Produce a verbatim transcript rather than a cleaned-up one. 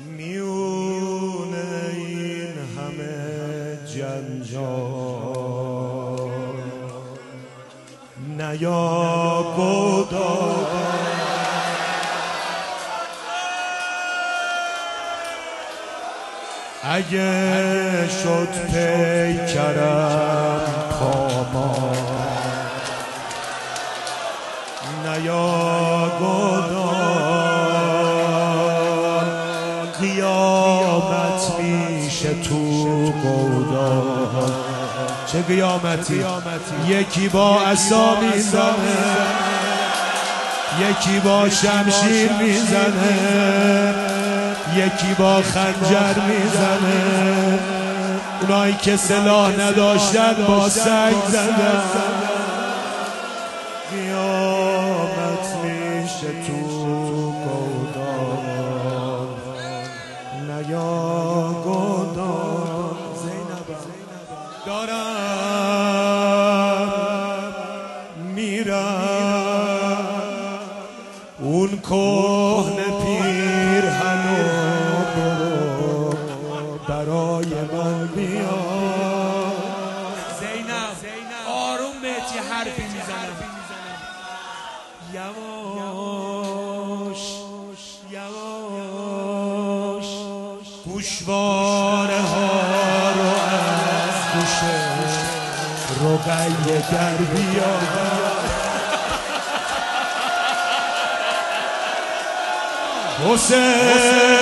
میون این همه جنجال نیا گدا اگه شد پیکرم پاما نیا گدال قیامت میشه تو گودال چه قیامتی یکی با عصا میزنه یکی با شمشیر میزنه یکی با خنجر میزنه اونایی که سلاح نداشتن با سنگ زدن قیامت میشه تو گودال نیا گودال دارم میرم اون کهنه پیرهنو برای من بیار زینب آروم بهت یه حرفی میزنم یواش یواش گوشواره ها رو از گوشه رقیه در بیار حسین